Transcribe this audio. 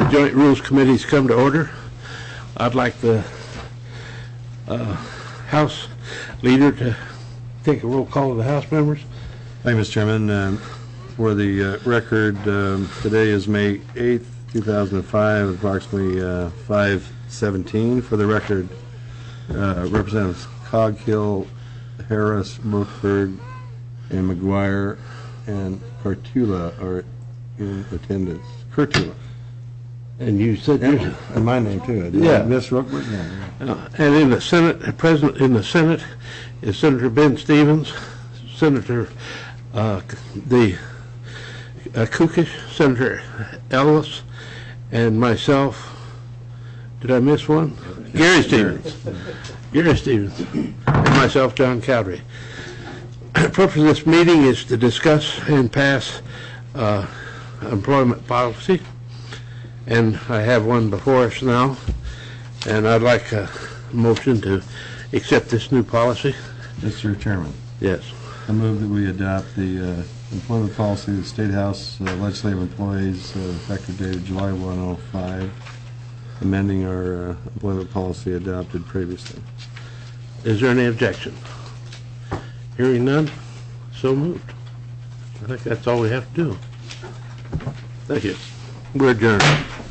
Joint Rules Committee's come to order. I'd like the House leader to take a roll call of the House members. Thank you, Mr. Chairman. For the record, today is May 8th, 2005, approximately 5:17. For the record, Representatives Coghill, Harris, Murford, and McGuire and Courtula are in attendance. Courtula. And you said and my name too. Yeah. Miss Rookwood. Yeah. And in the Senate, present in the Senate is Senator Ben Stevens, Senator Kukish, Senator Ellis, and myself. Did I miss one? Gary Stevens. Gary Stevens. And myself, John Cowdery. The purpose of this meeting is to discuss and pass employment policy. And I have one before us now. And I'd like a motion to accept this new policy. Mr. Chairman. Yes. I move that we adopt the employment policy of the State House legislative employees effective date of July 1, 2005, amending our employment policy adopted previously. Is there any objection? Hearing none, so moved. I think that's all we have to do. Thank you. We're adjourned.